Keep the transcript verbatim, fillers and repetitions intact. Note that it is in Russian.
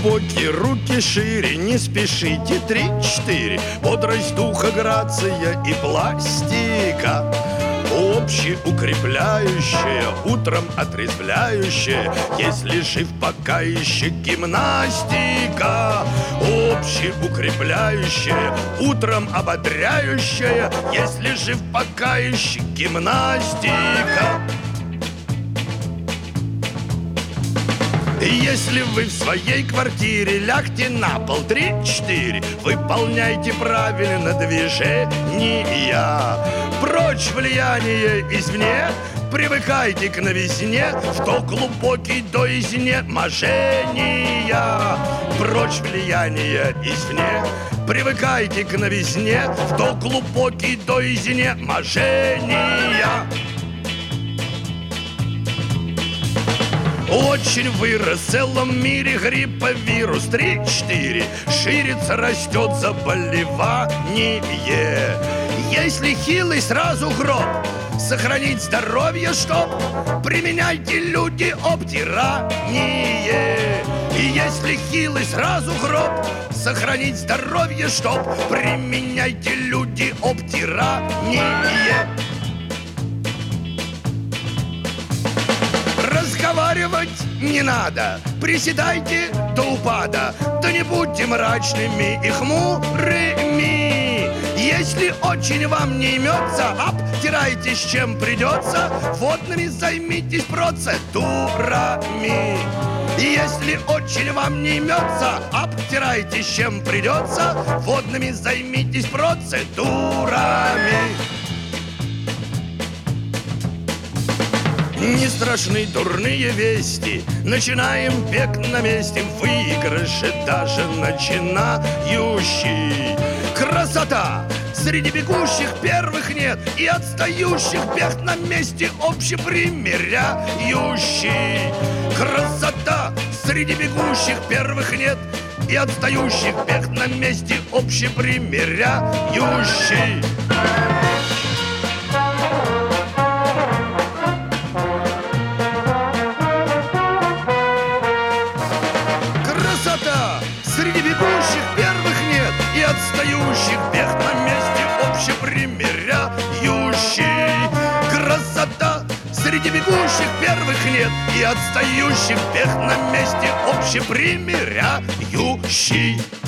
глубокие, руки шире, не спешите, три-четыре. Бодрость духа, грация и пластика, общеукрепляющая, утром отрезвляющая, если жив пока еще гимнастика. Общеукрепляющая, утром ободряющая, если жив пока еще гимнастика. Если вы в своей квартире, лягте на пол, три-четыре. Выполняйте правильно движения. Прочь влияние извне, привыкайте к новизне, в то глубокий до изнеможения. Прочь влияние извне, привыкайте к новизне, в то глубокий до изнеможения. Очень вырос в целом мире грипповирус, три-четыре. Ширится, растет заболевание. Если хилый, сразу гроб. Сохранить здоровье, чтоб применяйте, люди, обтирание. И если хилый, сразу гроб. Сохранить здоровье, чтоб применяйте, люди, обтирание. Разговаривать не надо, приседайте до упада, да не будьте мрачными и хмурыми. Если очень вам не имется, обтирайтесь чем придется, водными займитесь процедурами. Если очень вам не имется, обтирайтесь чем придется, водными займитесь процедурами. Не страшны дурные вести, начинаем бег на месте, в выигрыше даже начинающий. Красота! Среди бегущих первых нет, и отстающих бег на месте общепримиряющий. Красота! Среди бегущих первых нет, и отстающих бег на месте общепримиряющий. Среди бегущих первых нет, и отстающих бег на месте общепримиряющий. Красота! Среди бегущих первых нет, и отстающих бег на месте общепримиряющий.